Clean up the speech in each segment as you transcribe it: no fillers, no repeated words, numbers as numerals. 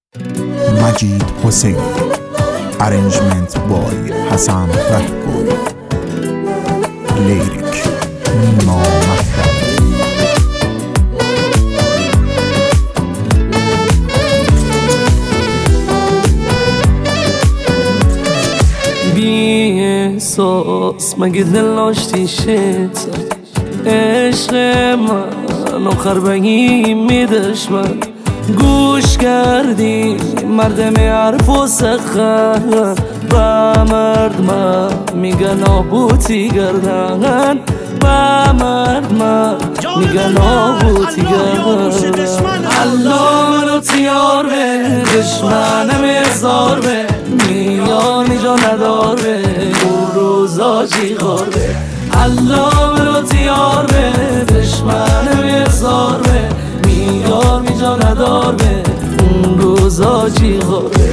مجید حسین. ارنجمنت بای حسن رهگوی. لیریک نیما مهدوی. بی احساس مگه دل داشتی شد عشق من آخر بگی میدش من گوش کردی مردم حرف و سخن و مرد من میگن آبوتی گردن و مرد من میگن آبوتی گردن الله منو تیار به دشمنم ازار به میانی جا ندار به اون روزا جیغار به الله منو تیار به دشمنم ازار به میانی جا ندار به اون روزا جیغار به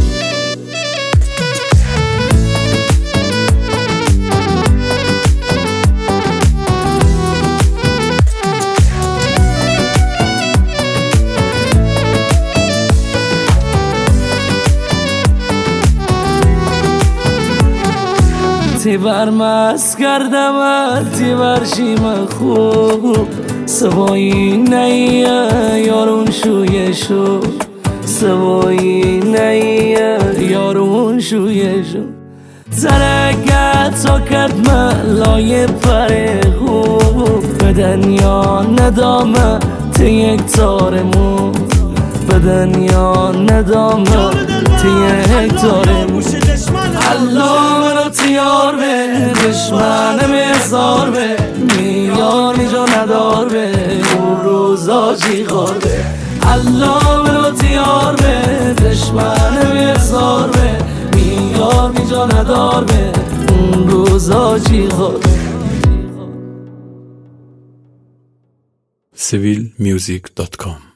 تیبر مست کردم تیبر شیم خوب سوایی نیه یارون شویه شو سوایی نیه یارون شویه شو ترکت تا کد ملای پر خوب به دنیا ندامه تی یک تارمون به دنیا ندامه تی یک تارمون الله منو تیار به دشمنم ازار به میانی جا ندار به اون روزا جیغار به الله منو تیار به دشمنم ازار به میانی جا ندار به اون روزا جیغار به civilmusic.com